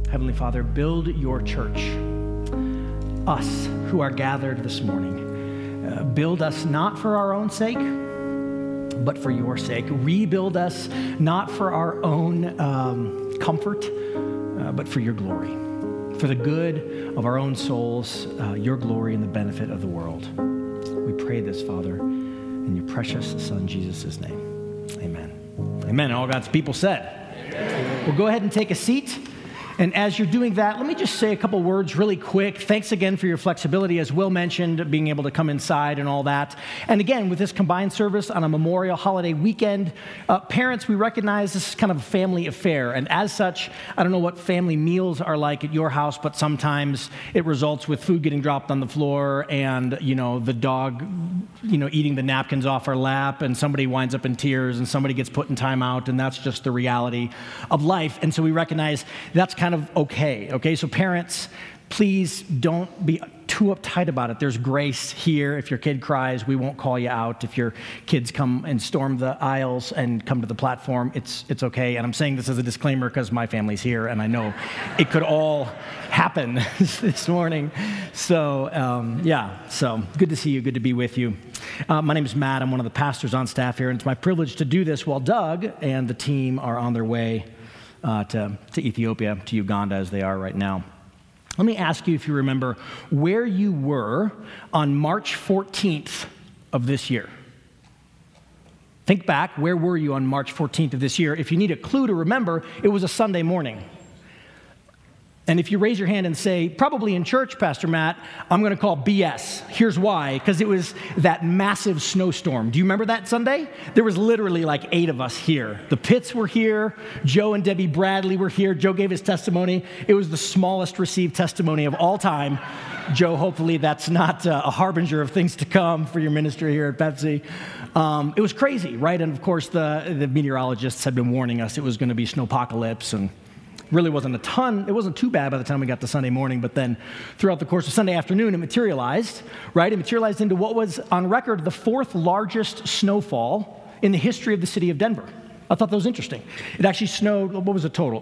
Heavenly Father, build your church, us who are gathered this morning. Build us not for our own sake, but for your sake. Rebuild us not for our own comfort, but for your glory, for the good of our own souls, your glory and the benefit of the world. We pray this, Father, in your precious Son, Jesus' name. Amen. Amen. And all God's people said. Amen. Well, go ahead and take a seat. And as you're doing that, let me just say a couple words really quick. Thanks again for your flexibility, as Will mentioned, being able to come inside and all that. And again, with this combined service on a Memorial holiday weekend, parents, we recognize this is kind of a family affair. And as such, I don't know what family meals are like at your house, but sometimes it results with food getting dropped on the floor and, the dog, eating the napkins off her lap, and somebody winds up in tears and somebody gets put in timeout, and that's just the reality of life. And so we recognize that's kind of okay? So parents, please don't be too uptight about it. There's grace here. If your kid cries, we won't call you out. If your kids come and storm the aisles and come to the platform, it's okay. And I'm saying this as a disclaimer because my family's here, and I know it could all happen this morning. So, so good to see you. Good to be with you. My name is Matt. I'm one of the pastors on staff here, and it's my privilege to do this while Doug and the team are on their way to Ethiopia, to Uganda, as they are right now. Let me ask you if you remember where you were on March 14th of this year. Think back, where were you on March 14th of this year? If you need a clue to remember, it was a Sunday morning. And if you raise your hand and say, probably in church, Pastor Matt, I'm going to call BS. Here's why, because it was that massive snowstorm. Do you remember that Sunday? There was literally like 8 of us here. The Pitts were here. Joe and Debbie Bradley were here. Joe gave his testimony. It was the smallest received testimony of all time. Joe, hopefully that's not a harbinger of things to come for your ministry here at Pepsi. It was crazy, right? And of course, the meteorologists had been warning us it was going to be snowpocalypse, and really wasn't too bad by the time we got to Sunday morning, but then throughout the course of Sunday afternoon, it materialized, right? It materialized into what was on record the 4th largest snowfall in the history of the city of Denver. I thought that was interesting. It actually snowed, what was the total?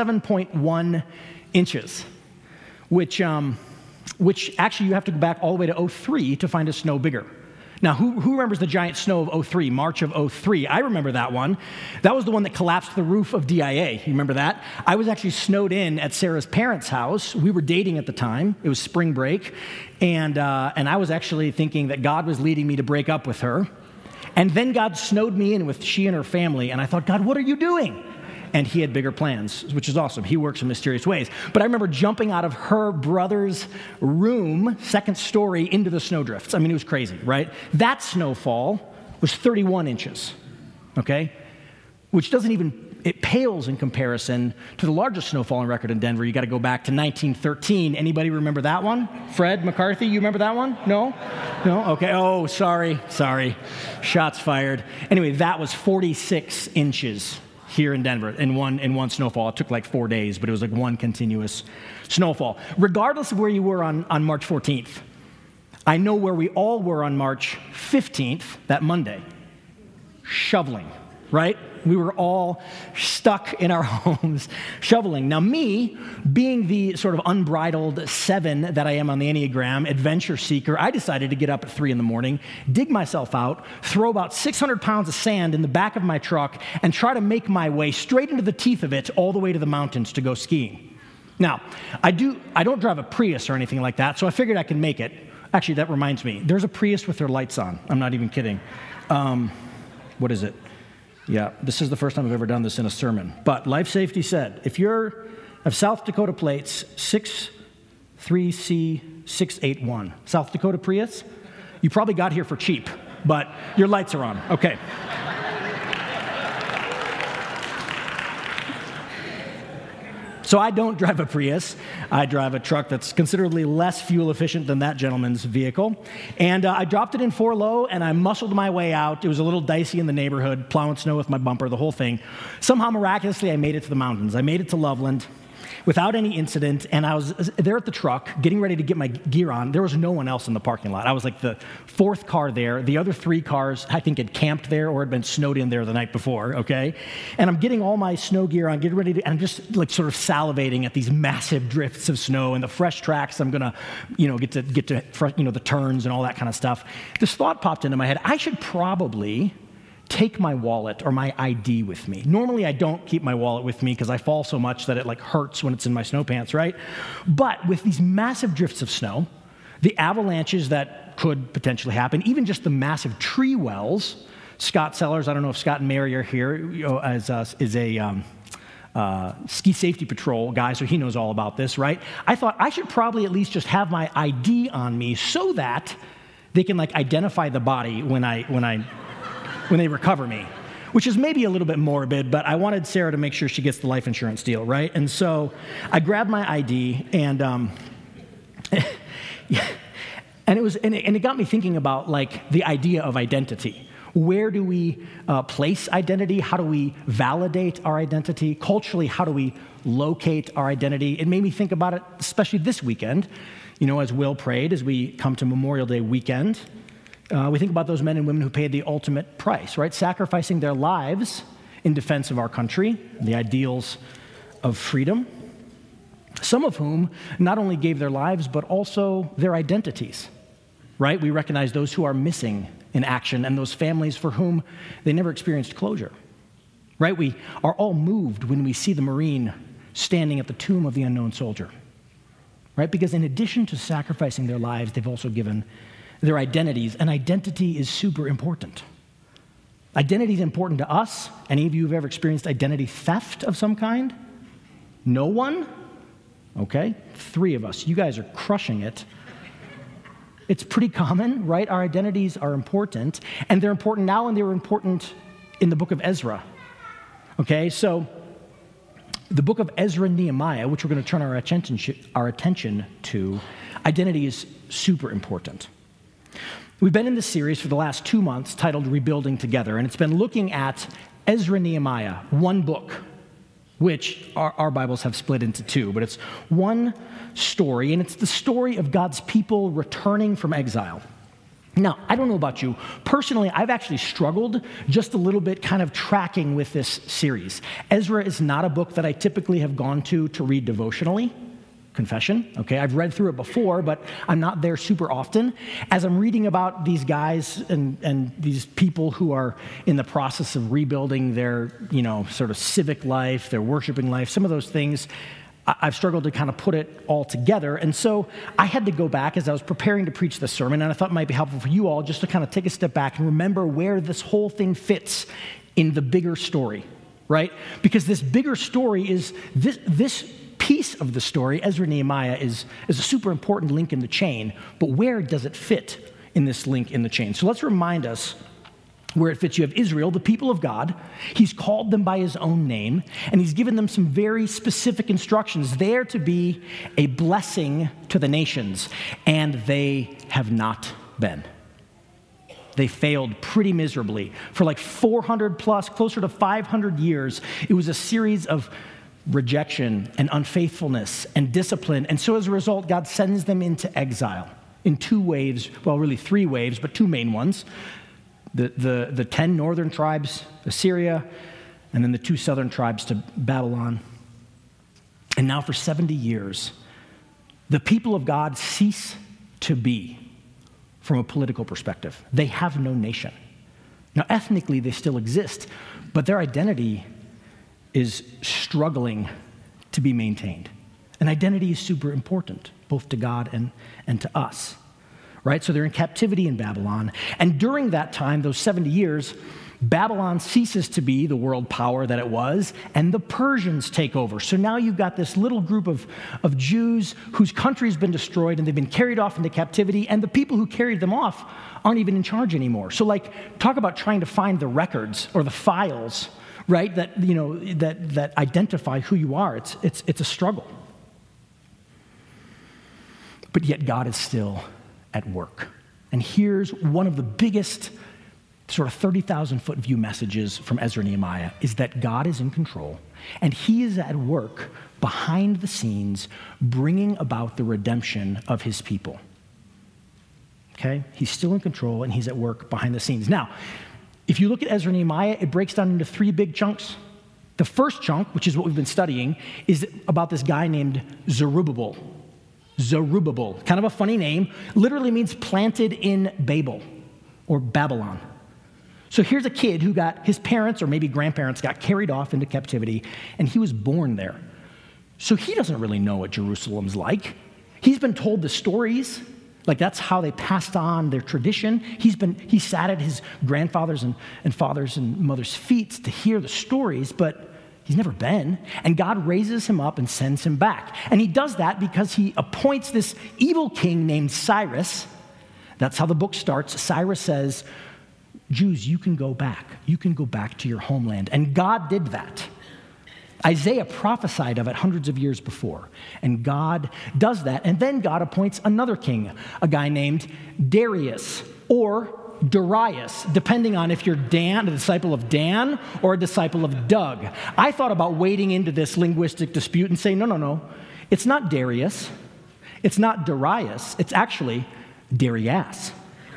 27.1 inches, which actually you have to go back all the way to 2003 to find a snow bigger. Now, who remembers the giant snow of 2003, March of 2003? I remember that one. That was the one that collapsed the roof of DIA. You remember that? I was actually snowed in at Sarah's parents' house. We were dating at the time. It was spring break. And I was actually thinking that God was leading me to break up with her. And then God snowed me in with she and her family. And I thought, God, what are you doing? And he had bigger plans, which is awesome. He works in mysterious ways. But I remember jumping out of her brother's room, 2nd story, into the snowdrifts. I mean, it was crazy, right? That snowfall was 31 inches, okay? Which it pales in comparison to the largest snowfall on record in Denver. You got to go back to 1913. Anybody remember that one? Fred McCarthy, you remember that one? No? Okay. Oh, sorry. Shots fired. Anyway, that was 46 inches here in Denver in one snowfall. It took like 4 days, but it was like one continuous snowfall. Regardless of where you were on March 14th, I know where we all were on March 15th, that Monday. Shoveling, right? We were all stuck in our homes shoveling. Now me, being the sort of unbridled 7 that I am on the Enneagram, adventure seeker, I decided to get up at 3 in the morning, dig myself out, throw about 600 pounds of sand in the back of my truck, and try to make my way straight into the teeth of it all the way to the mountains to go skiing. Now, I don't drive a Prius or anything like that, so I figured I could make it. Actually, that reminds me. There's a Prius with their lights on. I'm not even kidding. What is it? Yeah, this is the first time I've ever done this in a sermon. But Life Safety said, if you're of South Dakota plates 63C681, South Dakota Prius, you probably got here for cheap, but your lights are on. Okay. So I don't drive a Prius. I drive a truck that's considerably less fuel efficient than that gentleman's vehicle. And I dropped it in 4 low, and I muscled my way out. It was a little dicey in the neighborhood, plowing snow with my bumper, the whole thing. Somehow, miraculously, I made it to the mountains. I made it to Loveland. without any incident, and I was there at the truck, getting ready to get my gear on. There was no one else in the parking lot. I was like the fourth car there. The other three cars, I think, had camped there or had been snowed in there the night before, okay? And I'm getting all my snow gear on, getting ready to, and I'm just like sort of salivating at these massive drifts of snow and the fresh tracks I'm gonna, get to the turns and all that kind of stuff. This thought popped into my head, I should probably take my wallet or my ID with me. Normally, I don't keep my wallet with me because I fall so much that it like hurts when it's in my snow pants, right? But with these massive drifts of snow, the avalanches that could potentially happen, even just the massive tree wells, Scott Sellers, I don't know if Scott and Mary are here, is a ski safety patrol guy, so he knows all about this, right? I thought I should probably at least just have my ID on me so that they can like identify the body when they recover me, which is maybe a little bit morbid, but I wanted Sarah to make sure she gets the life insurance deal, right? And so I grabbed my ID, and it got me thinking about like the idea of identity. Where do we place identity? How do we validate our identity? Culturally, how do we locate our identity? It made me think about it, especially this weekend. As Will prayed, as we come to Memorial Day weekend, we think about those men and women who paid the ultimate price, right? Sacrificing their lives in defense of our country, the ideals of freedom. Some of whom not only gave their lives, but also their identities, right? We recognize those who are missing in action and those families for whom they never experienced closure, right? We are all moved when we see the Marine standing at the tomb of the unknown soldier, right? Because in addition to sacrificing their lives, they've also given their identities, and identity is super important. Identity is important to us. Any of you who've ever experienced identity theft of some kind? No one? Okay, 3 of us. You guys are crushing it. It's pretty common, right? Our identities are important, and they're important now, and they were important in the book of Ezra. Okay, so the book of Ezra and Nehemiah, which we're going to turn our attention to, identity is super important. We've been in this series for the last 2 months titled Rebuilding Together, and it's been looking at Ezra and Nehemiah, one book, which our Bibles have split into 2, but it's one story, and it's the story of God's people returning from exile. Now, I don't know about you. Personally, I've actually struggled just a little bit kind of tracking with this series. Ezra is not a book that I typically have gone to read devotionally. Confession, okay? I've read through it before, but I'm not there super often. As I'm reading about these guys and these people who are in the process of rebuilding their, sort of civic life, their worshiping life, some of those things, I've struggled to kind of put it all together. And so I had to go back as I was preparing to preach this sermon, and I thought it might be helpful for you all just to kind of take a step back and remember where this whole thing fits in the bigger story, right? Because this bigger story is this piece of the story, Ezra and Nehemiah, is a super important link in the chain, but where does it fit in this link in the chain? So let's remind us where it fits. You have Israel, the people of God. He's called them by his own name, and he's given them some very specific instructions. They're to be a blessing to the nations, and they have not been. They failed pretty miserably. For like 400 plus, closer to 500 years, it was a series of rejection and unfaithfulness and discipline. And so as a result, God sends them into exile in 2 waves, well, really 3 waves, but 2 main ones. The 10 northern tribes, Assyria, and then the 2 southern tribes to Babylon. And now for 70 years, the people of God cease to be from a political perspective. They have no nation. Now, ethnically, they still exist, but their identity is struggling to be maintained. And identity is super important, both to God and to us, right? So they're in captivity in Babylon. And during that time, those 70 years, Babylon ceases to be the world power that it was, and the Persians take over. So now you've got this little group of Jews whose country's been destroyed, and they've been carried off into captivity, and the people who carried them off aren't even in charge anymore. So talk about trying to find the records or the files, right, that identify who you are. It's a struggle. But yet God is still at work. And here's one of the biggest sort of 30,000-foot view messages from Ezra and Nehemiah is that God is in control, And he is at work behind the scenes, bringing about the redemption of his people. Okay? He's still in control, and he's at work behind the scenes. Now, if you look at Ezra and Nehemiah, it breaks down into 3 big chunks. The first chunk, which is what we've been studying, is about this guy named Zerubbabel. Zerubbabel, kind of a funny name, literally means planted in Babel or Babylon. So here's a kid who got, his parents or maybe grandparents got carried off into captivity, and he was born there. So he doesn't really know what Jerusalem's like. He's been told the stories, like that's how they passed on their tradition. He sat at his grandfather's and father's and mother's feet to hear the stories, but he's never been. And God raises him up and sends him back. And he does that because he appoints this evil king named Cyrus. That's how the book starts. Cyrus says, Jews, you can go back. You can go back to your homeland. And God did that. Isaiah prophesied of it hundreds of years before, and God does that. And then God appoints another king, a guy named Darius or Darius, depending on if you're Dan, a disciple of Dan, or a disciple of Doug. I thought about wading into this linguistic dispute and saying, no, it's not Darius, it's not Darius, it's actually Darius.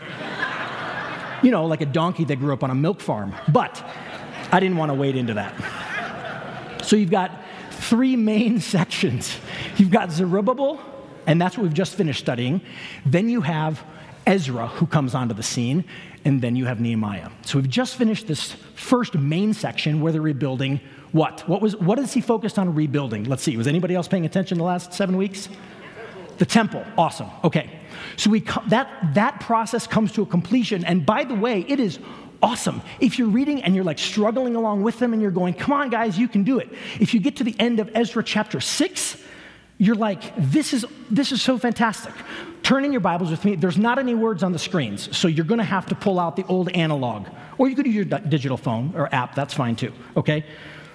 You know, like a donkey that grew up on a milk farm. But I didn't want to wade into that. So you've got 3 main sections. You've got Zerubbabel, and that's what we've just finished studying. Then you have Ezra, who comes onto the scene, and then you have Nehemiah. So we've just finished this first main section where they're rebuilding what? What is he focused on rebuilding? Let's see. Was anybody else paying attention the last 7 weeks? The temple. Awesome. Okay. So that process comes to a completion, and by the way, it is awesome. If you're reading and you're like struggling along with them and you're going, come on guys, you can do it. If you get to the end of Ezra chapter 6, you're like, this is so fantastic. Turn in your Bibles with me. There's not any words on the screens, so you're going to have to pull out the old analog. Or you could use your digital phone or app. That's fine too, okay?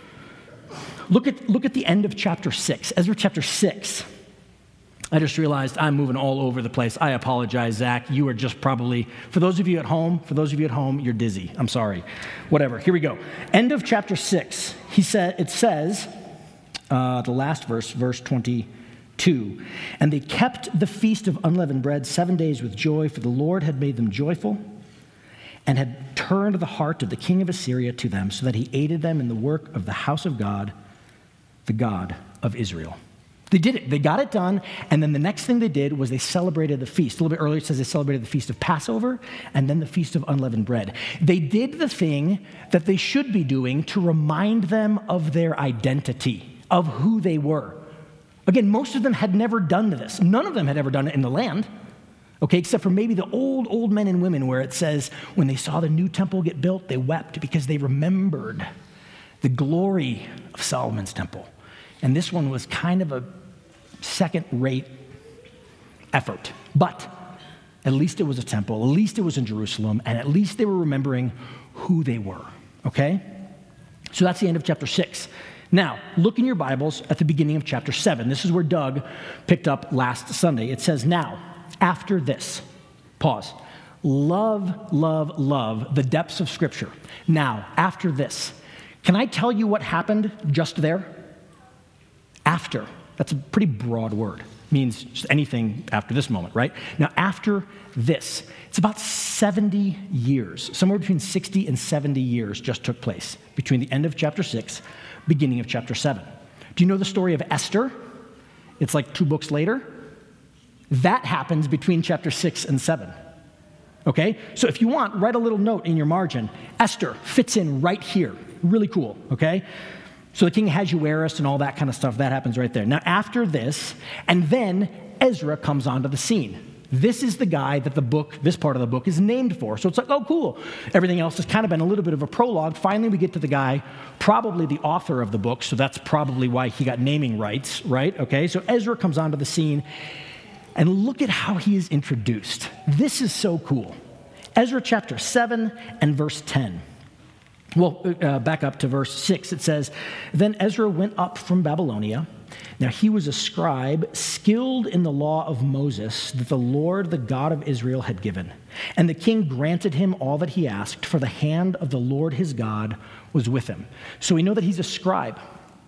Look at the end of chapter 6, Ezra chapter 6. I just realized I'm moving all over the place. I apologize, Zach. You are just probably, for those of you at home, you're dizzy. I'm sorry. Whatever. Here we go. End of chapter 6. It says, the last verse, verse 22, and they kept the feast of unleavened bread 7 days with joy, for the Lord had made them joyful and had turned the heart of the king of Assyria to them, so that he aided them in the work of the house of God, the God of Israel. They did it. They got it done. And then the next thing they did was they celebrated the feast. A little bit earlier it says they celebrated the feast of Passover and then the feast of unleavened bread. They did the thing that they should be doing to remind them of their identity, of who they were. Again, most of them had never done this. None of them had ever done it in the land, okay, except for maybe the old men and women where it says when they saw the new temple get built, they wept because they remembered the glory of Solomon's temple. And this one was kind of a second-rate effort. But at least it was a temple, at least it was in Jerusalem, and at least they were remembering who they were, okay? So that's the end of chapter 6. Now, look in your Bibles at the beginning of chapter 7. This is where Doug picked up last Sunday. It says, now, after this, pause, love the depths of Scripture. Now, after this, can I tell you what happened just there? After. That's a pretty broad word. It means just anything after this moment, right? Now, after this, it's about 70 years. Somewhere between 60 and 70 years just took place between the end of chapter 6, beginning of chapter 7. Do you know the story of Esther? It's like 2 books later. That happens between chapter 6 and 7. Okay? So if you want, write a little note in your margin. Esther fits in right here. Really cool, okay? So the king Ahasuerus and all that kind of stuff, that happens right there. Now, after this, and then Ezra comes onto the scene. This is the guy that this part of the book is named for. So it's like, oh, cool. Everything else has kind of been a little bit of a prologue. Finally, we get to the guy, probably the author of the book, so that's probably why he got naming rights, right? Okay, so Ezra comes onto the scene, and look at how he is introduced. This is so cool. Ezra chapter 7 and verse 10. Well, back up to verse 6. It says, then Ezra went up from Babylonia. Now he was a scribe, skilled in the law of Moses that the Lord, the God of Israel, had given. And the king granted him all that he asked, for the hand of the Lord his God was with him. So we know that he's a scribe.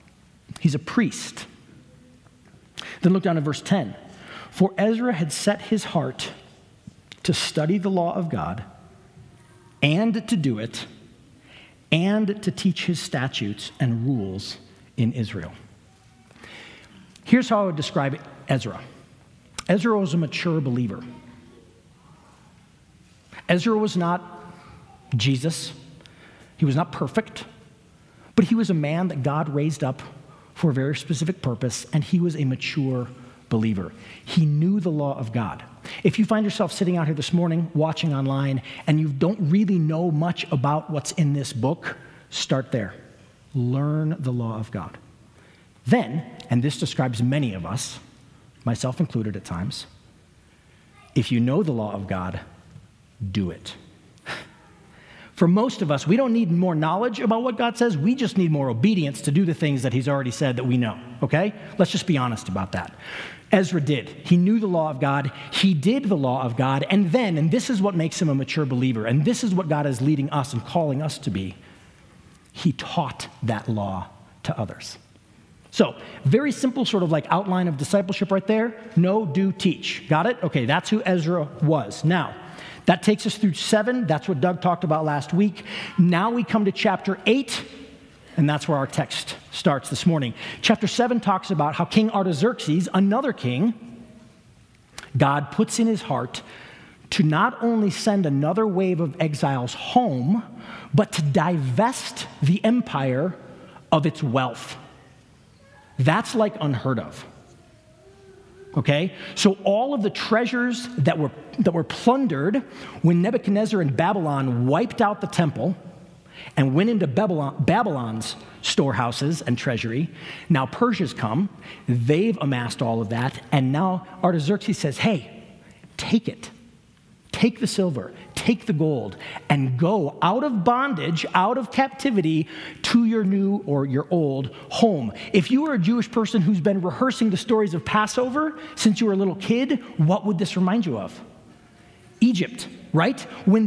He's a priest. Then look down at verse 10. For Ezra had set his heart to study the law of God and to do it and to teach his statutes and rules in Israel. Here's how I would describe Ezra. Ezra was a mature believer. Ezra was not Jesus. He was not perfect, but he was a man that God raised up for a very specific purpose, and he was a mature believer. He knew the law of God. If you find yourself sitting out here this morning, watching online, and you don't really know much about what's in this book, start there. Learn the law of God. Then, and this describes many of us, myself included at times, if you know the law of God, do it. For most of us, we don't need more knowledge about what God says. We just need more obedience to do the things that he's already said that we know, okay? Let's just be honest about that. Ezra did. He knew the law of God. He did the law of God. And then, and this is what makes him a mature believer, and this is what God is leading us and calling us to be, he taught that law to others. So, very simple sort of like outline of discipleship right there. Know, do, teach. Got it? Okay, that's who Ezra was. Now, that takes us through 7. That's what Doug talked about last week. Now we come to chapter 8, and that's where our text starts this morning. Chapter 7 talks about how King Artaxerxes, another king, God puts in his heart to not only send another wave of exiles home, but to divest the empire of its wealth. That's like unheard of. Okay? So all of the treasures that were plundered when Nebuchadnezzar and Babylon wiped out the temple and went into Babylon's storehouses and treasury, now Persia's come, they've amassed all of that, and now Artaxerxes says, hey, take it. Take the silver, take the gold, and go out of bondage, out of captivity to your new or your old home. If you were a Jewish person who's been rehearsing the stories of Passover since you were a little kid, what would this remind you of? Egypt, right? When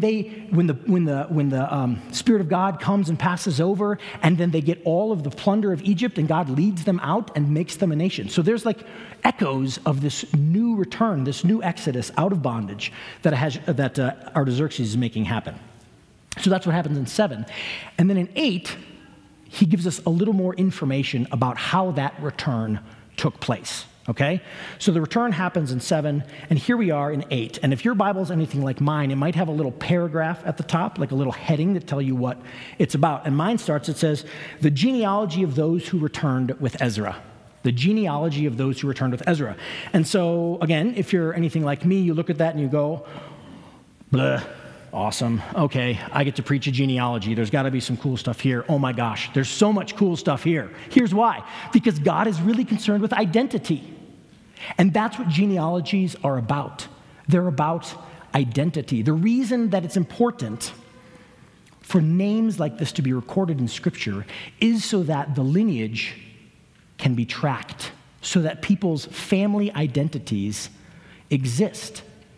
the Spirit of God comes and passes over, and then they get all of the plunder of Egypt, and God leads them out and makes them a nation. So there's like echoes of this new return, this new exodus out of bondage that Artaxerxes is making happen. So that's what happens in 7. And then in 8, he gives us a little more information about how that return took place. Okay? So the return happens in 7, and here we are in 8. And if your Bible is anything like mine, it might have a little paragraph at the top, like a little heading that tell you what it's about. And mine starts, it says, the genealogy of those who returned with Ezra. The genealogy of those who returned with Ezra. And so, again, if you're anything like me, you look at that and you go, bleh, awesome. Okay, I get to preach a genealogy. There's got to be some cool stuff here. Oh my gosh, there's so much cool stuff here. Here's why. Because God is really concerned with identity. And that's what genealogies are about. They're about identity. The reason that it's important for names like this to be recorded in Scripture is so that the lineage can be tracked, so that people's family identities exist.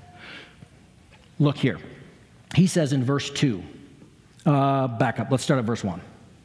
Look here. He says in verse 2, back up, let's start at verse 1.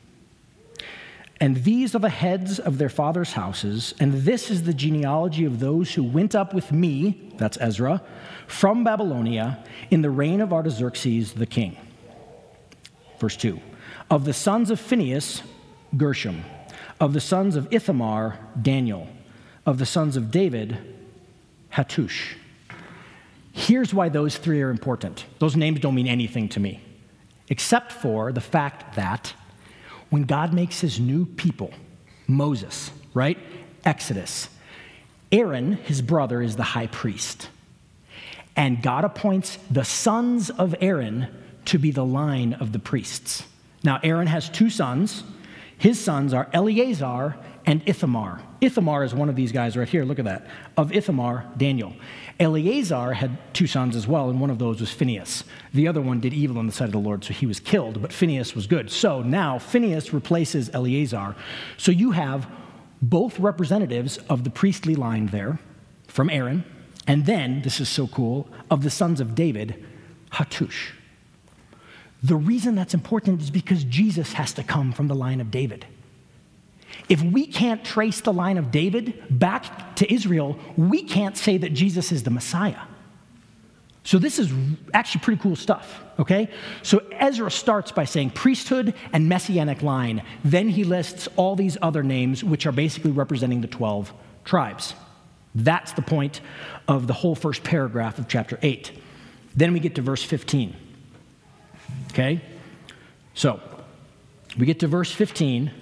And these are the heads of their fathers' houses, and this is the genealogy of those who went up with me, that's Ezra, from Babylonia in the reign of Artaxerxes the king. Verse 2. Of the sons of Phinehas, Gershom. Of the sons of Ithamar, Daniel. Of the sons of David, Hattush. Here's why those 3 are important. Those names don't mean anything to me, except for the fact that when God makes his new people, Moses, right? Exodus. Aaron, his brother, is the high priest. And God appoints the sons of Aaron to be the line of the priests. Now, Aaron has 2 sons. His sons are Eleazar and Ithamar. Ithamar is one of these guys right here. Look at that. Of Ithamar, Daniel. Eleazar had 2 sons as well, and one of those was Phinehas. The other one did evil in the sight of the Lord, so he was killed, but Phinehas was good. So now Phinehas replaces Eleazar. So you have both representatives of the priestly line there from Aaron, and then, this is so cool, of the sons of David, Hattush. The reason that's important is because Jesus has to come from the line of David. If we can't trace the line of David back to Israel, we can't say that Jesus is the Messiah. So this is actually pretty cool stuff, okay? So Ezra starts by saying priesthood and messianic line. Then he lists all these other names, which are basically representing the 12 tribes. That's the point of the whole first paragraph of chapter 8. Then we get to verse 15, okay? So we get to verse 15,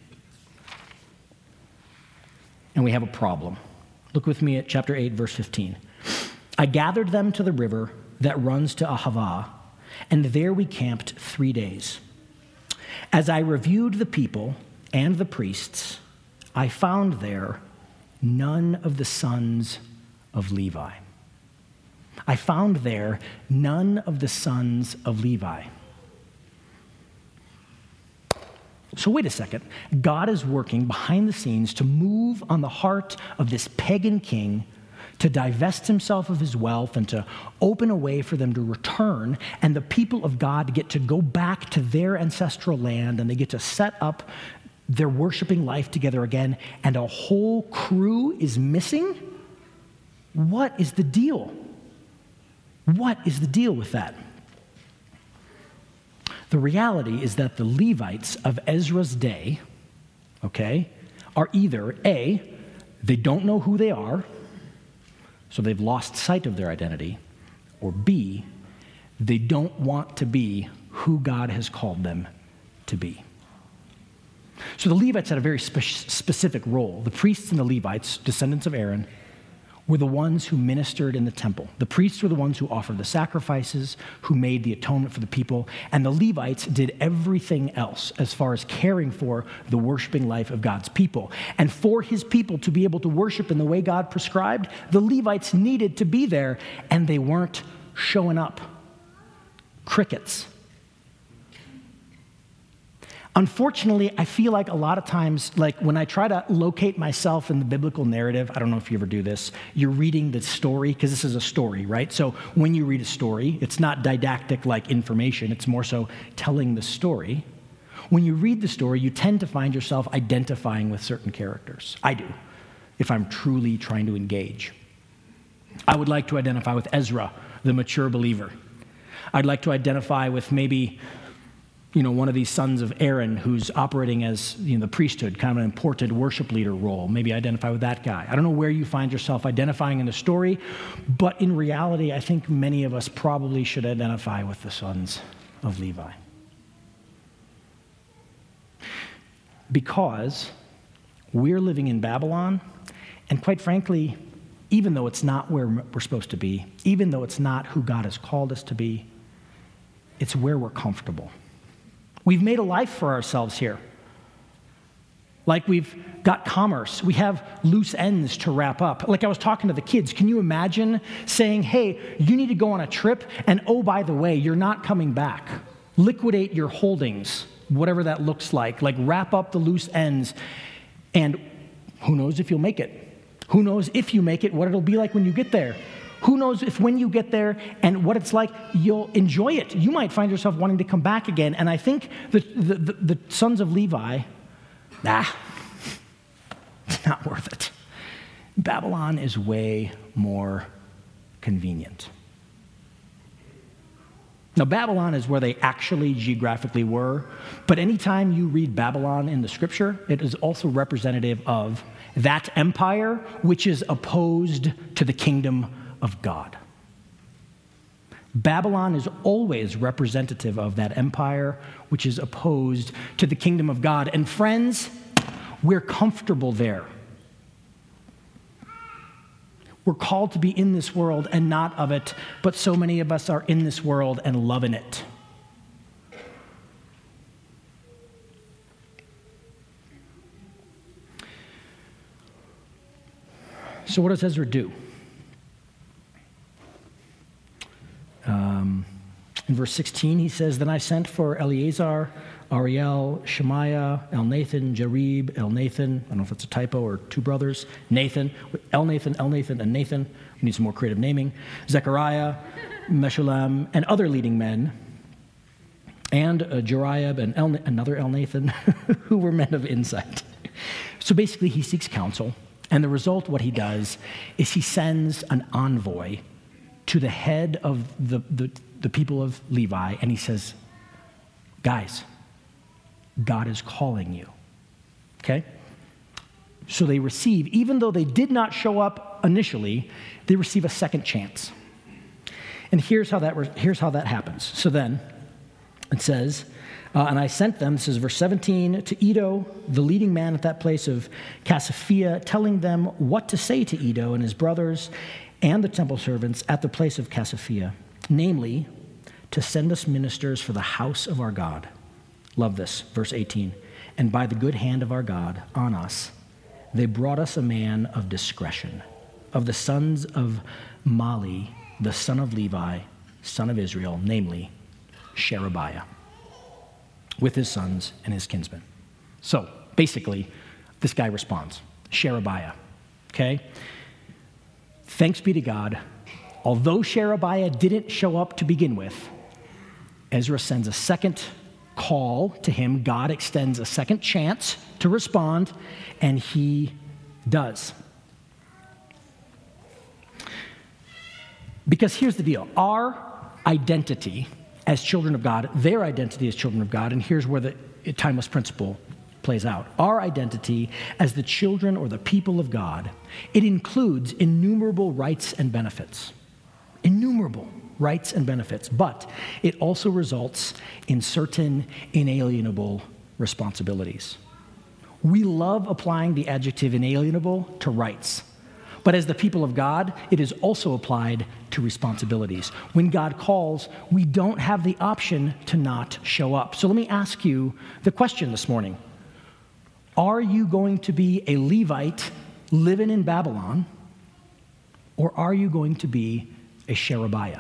and we have a problem. Look with me at chapter 8, verse 15. I gathered them to the river that runs to Ahava, and there we camped 3 days. As I reviewed the people and the priests, I found there none of the sons of Levi. I found there none of the sons of Levi. So wait a second. God is working behind the scenes to move on the heart of this pagan king to divest himself of his wealth and to open a way for them to return, and the people of God get to go back to their ancestral land, and they get to set up their worshiping life together again, and a whole crew is missing? What is the deal? What is the deal with that? The reality is that the Levites of Ezra's day, okay, are either A, they don't know who they are, so they've lost sight of their identity, or B, they don't want to be who God has called them to be. So the Levites had a very specific role. The priests and the Levites, descendants of Aaron, were the ones who ministered in the temple. The priests were the ones who offered the sacrifices, who made the atonement for the people, and the Levites did everything else as far as caring for the worshiping life of God's people. And for his people to be able to worship in the way God prescribed, the Levites needed to be there, and they weren't showing up. Crickets. Unfortunately, I feel like a lot of times, like when I try to locate myself in the biblical narrative, I don't know if you ever do this, you're reading the story, because this is a story, right? So when you read a story, it's not didactic like information, it's more so telling the story. When you read the story, you tend to find yourself identifying with certain characters. I do, if I'm truly trying to engage. I would like to identify with Ezra, the mature believer. I'd like to identify with maybe one of these sons of Aaron who's operating as the priesthood, kind of an important worship leader role. Maybe identify with that guy. I don't know where you find yourself identifying in the story, but in reality, I think many of us probably should identify with the sons of Levi. Because we're living in Babylon, and quite frankly, even though it's not where we're supposed to be, even though it's not who God has called us to be, it's where we're comfortable. We've made a life for ourselves here. Like we've got commerce. We have loose ends to wrap up. Like I was talking to the kids. Can you imagine saying, hey, you need to go on a trip, and oh, by the way, you're not coming back. Liquidate your holdings, whatever that looks like. Like wrap up the loose ends, and who knows if you'll make it? Who knows if you make it, what it'll be like when you get there? Who knows if when you get there and what it's like, you'll enjoy it. You might find yourself wanting to come back again. And I think the sons of Levi, it's not worth it. Babylon is way more convenient. Now, Babylon is where they actually geographically were, but anytime you read Babylon in the scripture, it is also representative of that empire which is opposed to the kingdom of God. Babylon is always representative of that empire which is opposed to the kingdom of God. And friends, we're comfortable there. We're called to be in this world and not of it, but so many of us are in this world and loving it. So what does Ezra do? In verse 16, he says, Then I sent for Eleazar, Ariel, Shemaiah, Elnathan, Jarib, Elnathan. I don't know if it's a typo or two brothers. Nathan, Elnathan, and Nathan. We need some more creative naming. Zechariah, Meshullam, and other leading men. And Jeriab and another Elnathan, who were men of insight. So basically, he seeks counsel, and the result, what he does, is he sends an envoy to the head of the people of Levi, and he says, guys, God is calling you, okay? So they receive, even though they did not show up initially, they receive a second chance. And here's how that happens. So then, it says, and I sent them, this is verse 17, to Iddo, the leading man at that place of Cassiphia, telling them what to say to Iddo and his brothers and the temple servants at the place of Cassiphia, namely, to send us ministers for the house of our God. Love this, verse 18. And by the good hand of our God on us, they brought us a man of discretion, of the sons of Mali, the son of Levi, son of Israel, namely, Sherebiah, with his sons and his kinsmen. So, basically, this guy responds, Sherebiah, okay? Thanks be to God. Although Sherebiah didn't show up to begin with, Ezra sends a second call to him. God extends a second chance to respond, and he does. Because here's the deal. Our identity as children of God, their identity as children of God, and here's where the timeless principle plays out. Our identity as the children or the people of God, it includes innumerable rights and benefits. Innumerable rights and benefits, but it also results in certain inalienable responsibilities. We love applying the adjective inalienable to rights, but as the people of God, it is also applied to responsibilities. When God calls, we don't have the option to not show up. So let me ask you the question this morning. Are you going to be a Levite living in Babylon, or are you going to be a Sherebiah?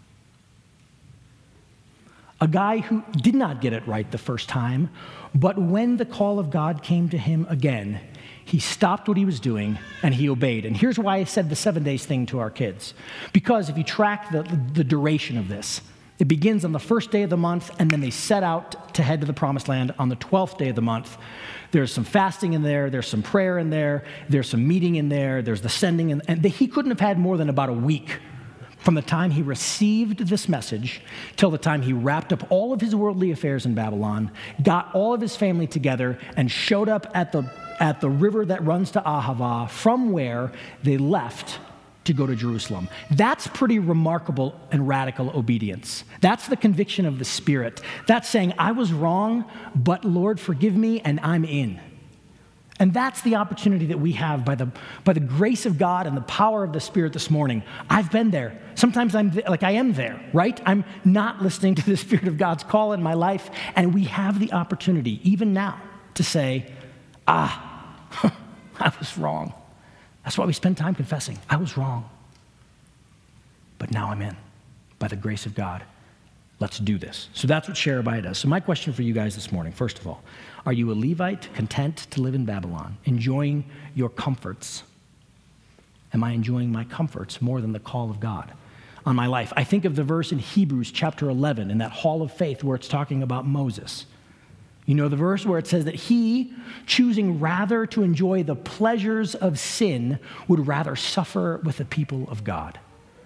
A guy who did not get it right the first time, but when the call of God came to him again, he stopped what he was doing and he obeyed. And here's why I said the 7 days thing to our kids. Because if you track the duration of this, it begins on the first day of the month, and then they set out to head to the promised land on the 12th day of the month. There's some fasting in there, there's some prayer in there, there's some meeting in there, there's the sending, and he couldn't have had more than about a week from the time he received this message till the time he wrapped up all of his worldly affairs in Babylon, got all of his family together, and showed up at the river that runs to Ahava, from where they left to go to Jerusalem. That's pretty remarkable and radical obedience. That's the conviction of the Spirit. That's saying, I was wrong, but Lord, forgive me, and I'm in. And that's the opportunity that we have by the grace of God and the power of the Spirit this morning. I've been there. Sometimes I am there, right? I'm not listening to the Spirit of God's call in my life, and we have the opportunity, even now, to say, I was wrong. That's why we spend time confessing. I was wrong. But now I'm in. By the grace of God, let's do this. So that's what Sherebiah does. So my question for you guys this morning, first of all, are you a Levite content to live in Babylon, enjoying your comforts? Am I enjoying my comforts more than the call of God on my life? I think of the verse in Hebrews chapter 11 in that hall of faith where it's talking about Moses. You know the verse where it says that he, choosing rather to enjoy the pleasures of sin, would rather suffer with the people of God.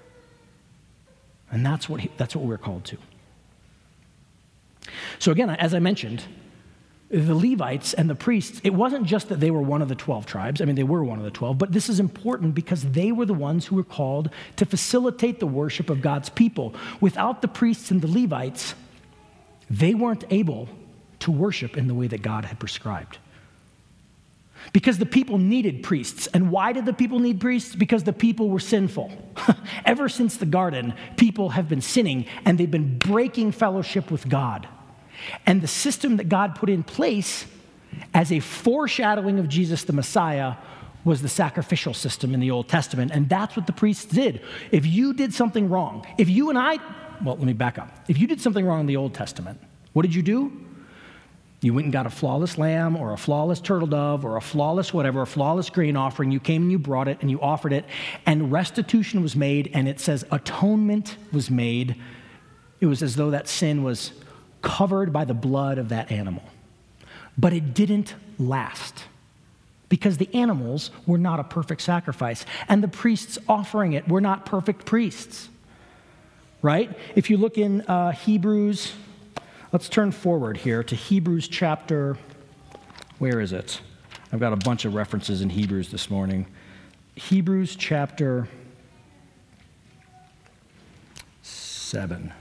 And that's what we're called to. So again, as I mentioned, the Levites and the priests, it wasn't just that they were one of the 12 tribes. I mean, they were one of the 12, but this is important because they were the ones who were called to facilitate the worship of God's people. Without the priests and the Levites, they weren't able to worship in the way that God had prescribed. Because the people needed priests. And why did the people need priests? Because the people were sinful. Ever since the garden, people have been sinning, and they've been breaking fellowship with God. And the system that God put in place as a foreshadowing of Jesus the Messiah was the sacrificial system in the Old Testament. And that's what the priests did. If you did something wrong, let me back up. If you did something wrong in the Old Testament, what did you do? You went and got a flawless lamb or a flawless turtle dove or a flawless whatever, a flawless grain offering. You came and you brought it and you offered it, and restitution was made, and it says atonement was made. It was as though that sin was covered by the blood of that animal. But it didn't last. because the animals were not a perfect sacrifice, and the priests offering it were not perfect priests, right? If you look in Hebrews, let's turn forward here to Hebrews chapter, where is it? I've got a bunch of references in Hebrews this morning. Hebrews chapter 7.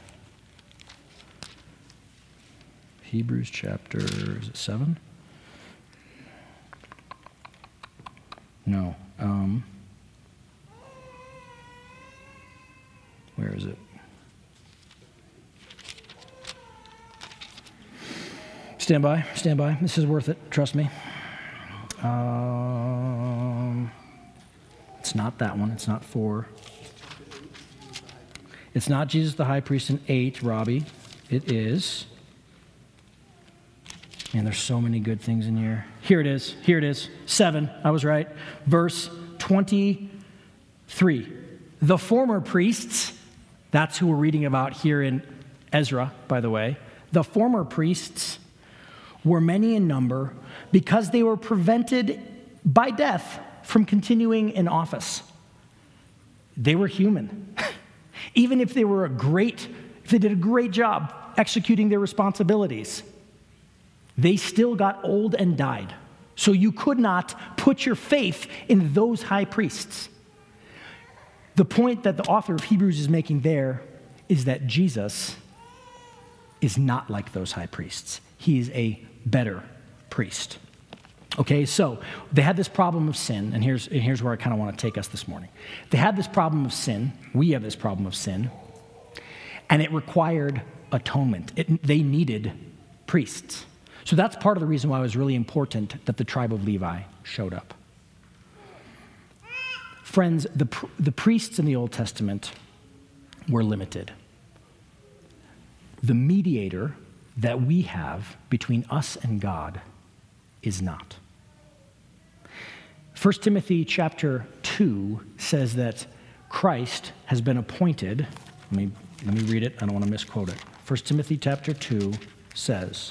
Hebrews chapter, is it 7? No. Where is it? Stand by. This is worth it. Trust me. It's not that one. It's not 4. It's not Jesus the high priest in 8, Robbie. It is. Man, there's so many good things in here. Here it is. 7. I was right. Verse 23. The former priests, that's who we're reading about here in Ezra, by the way. The former priests were many in number because they were prevented by death from continuing in office. They were human. Even if they did a great job executing their responsibilities, they still got old and died. So you could not put your faith in those high priests. The point that the author of Hebrews is making there is that Jesus is not like those high priests. He is a better priest. Okay, so they had this problem of sin, and here's where I kind of want to take us this morning. They had this problem of sin. We have this problem of sin, and it required atonement. They needed priests. So that's part of the reason why it was really important that the tribe of Levi showed up. Friends, the priests in the Old Testament were limited. The mediator that we have between us and God is not. 1 Timothy chapter 2 says that Christ has been appointed. Let me read it. I don't want to misquote it. 1 Timothy chapter 2 says,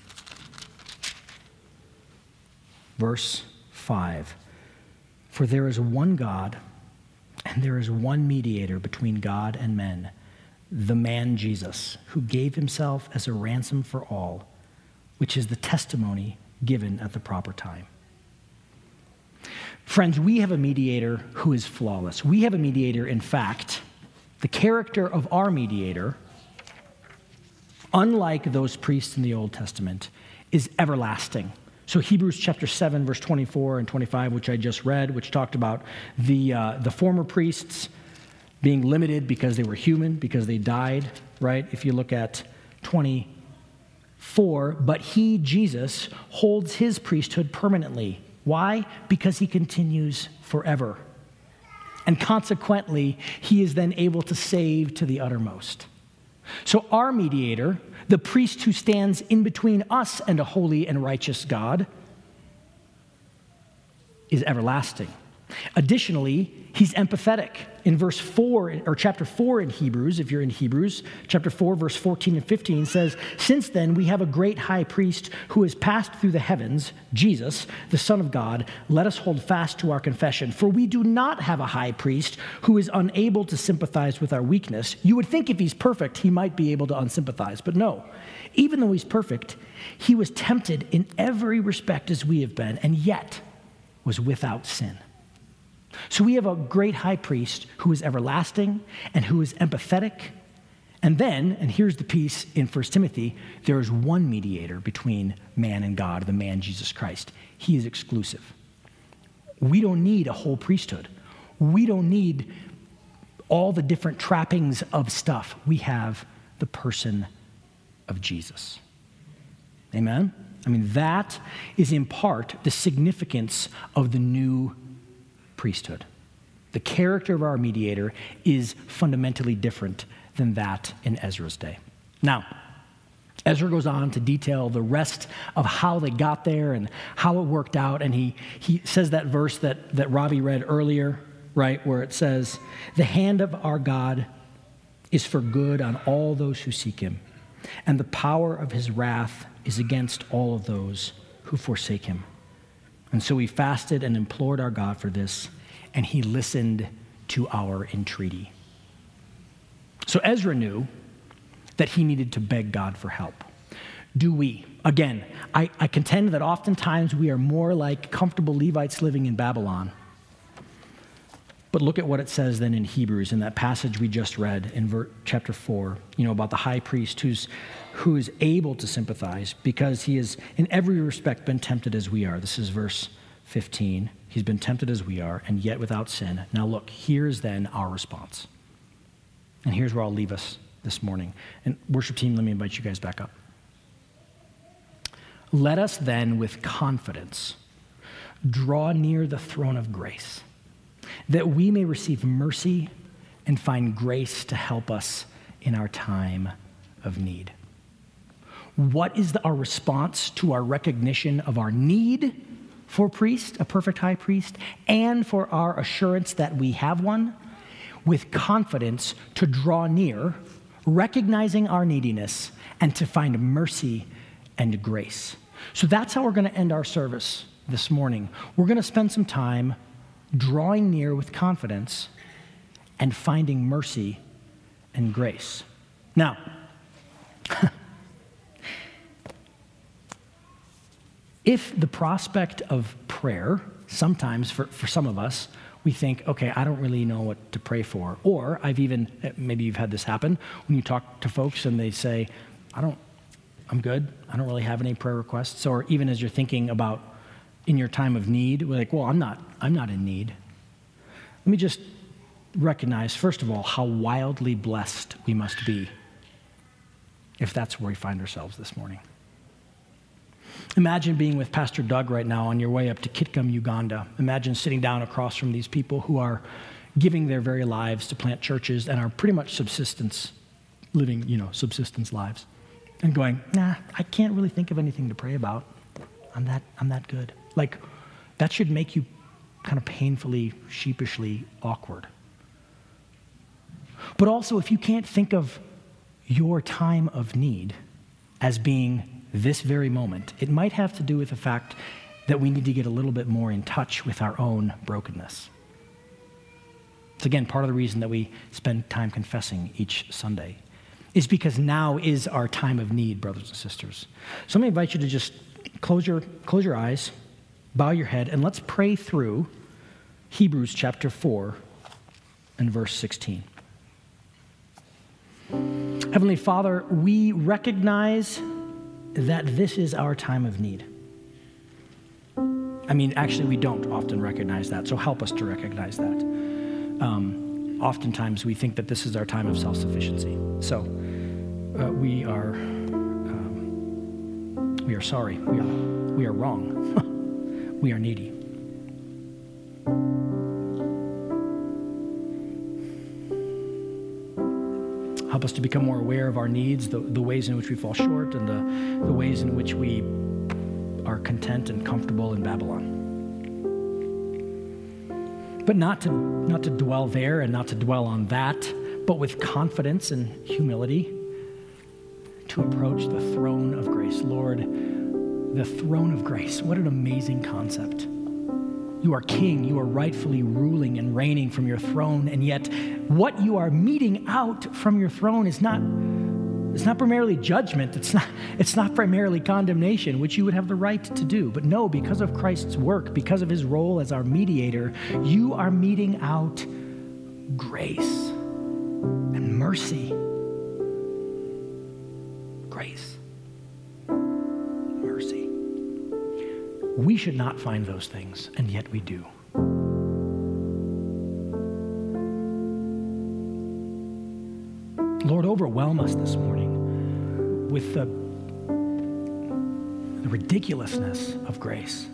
verse 5, for there is one God, and there is one mediator between God and men, the man Jesus, who gave himself as a ransom for all, which is the testimony given at the proper time. Friends, we have a mediator who is flawless. We have a mediator, in fact, the character of our mediator, unlike those priests in the Old Testament, is everlasting. So Hebrews chapter 7, verse 24 and 25, which I just read, which talked about the former priests being limited because they were human, because they died, right? If you look at 24, but he, Jesus, holds his priesthood permanently. Why? Because he continues forever. And consequently, he is then able to save to the uttermost. So our mediator, the priest who stands in between us and a holy and righteous God, is everlasting. Additionally, he's empathetic. In verse 4, or chapter 4 in Hebrews, if you're in Hebrews, chapter 4, verse 14 and 15 says, since then we have a great high priest who has passed through the heavens, Jesus, the Son of God. Let us hold fast to our confession. For we do not have a high priest who is unable to sympathize with our weakness. You would think if he's perfect, he might be able to unsympathize, but no. Even though he's perfect, he was tempted in every respect as we have been, and yet was without sin. So we have a great high priest who is everlasting and who is empathetic. And then, and here's the piece in 1 Timothy, there is one mediator between man and God, the man Jesus Christ. He is exclusive. We don't need a whole priesthood. We don't need all the different trappings of stuff. We have the person of Jesus. Amen? I mean, that is in part the significance of the new priesthood. The character of our mediator is fundamentally different than that in Ezra's day. Now, Ezra goes on to detail the rest of how they got there and how it worked out, and he says that verse that Robbie read earlier, right, where it says, the hand of our God is for good on all those who seek him, and the power of his wrath is against all of those who forsake him. And so we fasted and implored our God for this, and he listened to our entreaty. So Ezra knew that he needed to beg God for help. Do we? Again, I contend that oftentimes we are more like comfortable Levites living in Babylon. But look at what it says then in Hebrews, in that passage we just read in chapter 4, about the high priest who is able to sympathize because he is in every respect been tempted as we are. This is verse 15. He's been tempted as we are, and yet without sin. Now look, here's then our response. And here's where I'll leave us this morning. And worship team, let me invite you guys back up. Let us then with confidence draw near the throne of grace, that we may receive mercy and find grace to help us in our time of need. What is our response to our recognition of our need for a perfect high priest, and for our assurance that we have one? With confidence to draw near, recognizing our neediness, and to find mercy and grace. So that's how we're going to end our service this morning. We're going to spend some time drawing near with confidence and finding mercy and grace. Now, if the prospect of prayer, sometimes for some of us, we think, okay, I don't really know what to pray for. Or maybe you've had this happen, when you talk to folks and they say, I'm good. I don't really have any prayer requests. Or even as you're thinking about in your time of need, we're like, well, I'm not in need. Let me just recognize, first of all, how wildly blessed we must be if that's where we find ourselves this morning. Imagine being with Pastor Doug right now on your way up to Kitgum, Uganda. Imagine sitting down across from these people who are giving their very lives to plant churches and are pretty much subsistence lives. And going, I can't really think of anything to pray about. I'm that good. Like, that should make you kind of painfully, sheepishly awkward. But also, if you can't think of your time of need as being this very moment, it might have to do with the fact that we need to get a little bit more in touch with our own brokenness. It's again part of the reason that we spend time confessing each Sunday, is because now is our time of need, brothers and sisters. So let me invite you to just close your eyes, bow your head, and let's pray through Hebrews chapter 4 and verse 16. Heavenly Father, we recognize that this is our time of need. Actually, we don't often recognize that, so help us to recognize that. Oftentimes, we think that this is our time of self-sufficiency. So, we are sorry. We are wrong. We are needy. Help us to become more aware of our needs, the ways in which we fall short, and the ways in which we are content and comfortable in Babylon. But not to dwell there and not to dwell on that, but with confidence and humility to approach the throne of grace. Lord, the throne of grace, what an amazing concept. You are king, you are rightfully ruling and reigning from your throne, and yet what you are meting out from your throne is not primarily judgment, it's not primarily condemnation, which you would have the right to do. But no, because of Christ's work, because of his role as our mediator, you are meting out grace and mercy. Grace, mercy. We should not find those things, and yet we do. Lord, overwhelm us this morning with the ridiculousness of grace.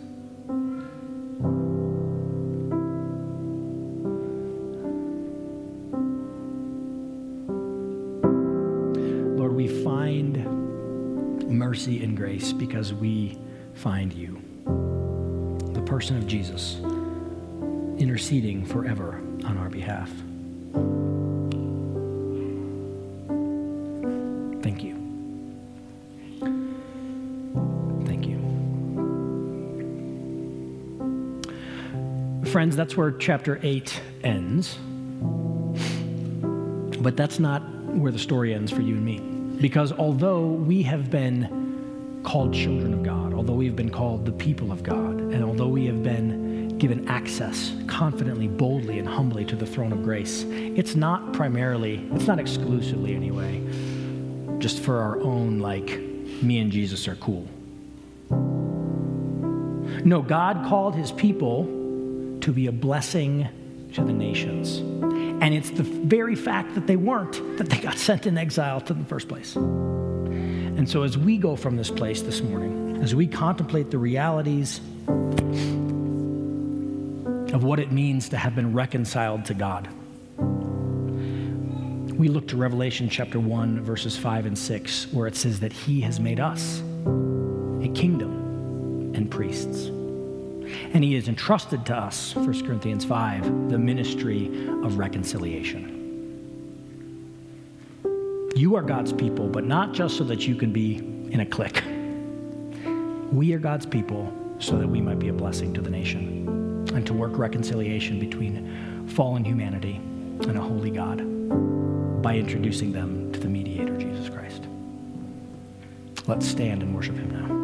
Lord, we find mercy and grace because we find you, the person of Jesus, interceding forever on our behalf. Thank you. Thank you. friends, that's where chapter 8 ends. But that's not where the story ends for you and me. Because although we have been called children of God, although we have been called the people of God, and although we have been given access confidently, boldly, and humbly to the throne of grace, it's not exclusively anyway, just for our own, like, me and Jesus are cool. No, God called his people to be a blessing to the nations. And it's the very fact that they weren't that they got sent in exile to the first place. And so as we go from this place this morning, as we contemplate the realities of what it means to have been reconciled to God, we look to Revelation chapter 1, verses 5 and 6, where it says that he has made us a kingdom and priests. And he has entrusted to us, 1 Corinthians 5, the ministry of reconciliation. You are God's people, but not just so that you can be in a clique. We are God's people so that we might be a blessing to the nation and to work reconciliation between fallen humanity and a holy God by introducing them to the mediator, Jesus Christ. Let's stand and worship him now.